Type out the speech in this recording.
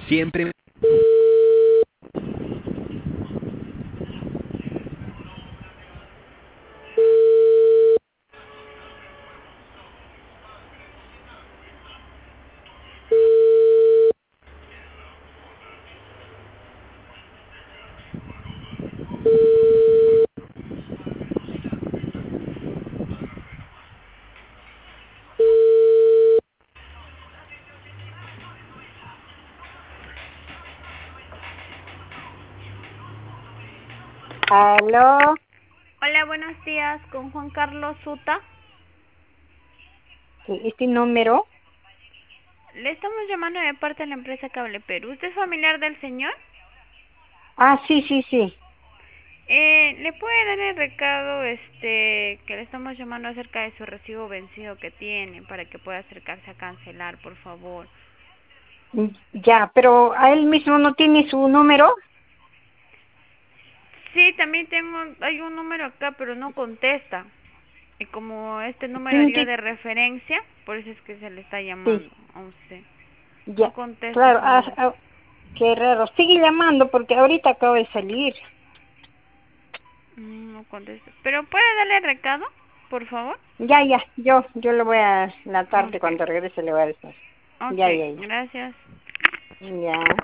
Siempre. Aló, Hola, buenos días, con Juan Carlos Suta. este número. Le estamos llamando de parte de la empresa Cable Perú. ¿Usted es familiar del señor? Ah, sí, sí, sí. ¿Le puede dar el recado que le estamos llamando acerca de su recibo vencido que tiene para que pueda acercarse a cancelar, por favor? Ya, pero a él mismo no tiene su número. Sí, también hay un número acá, pero no contesta. Y como este número Mm, dio Sí, de referencia, por eso es que se le está sí, llamando a usted. No ya. contesta Claro, ese número. qué raro. Sigue llamando porque ahorita acabo de salir. No contesta. ¿Pero puede darle recado, por favor? Ya, ya, yo le voy a, la tarde Ok, cuando regrese le voy a decir. ok, Ya, ya, ya. gracias. Ya.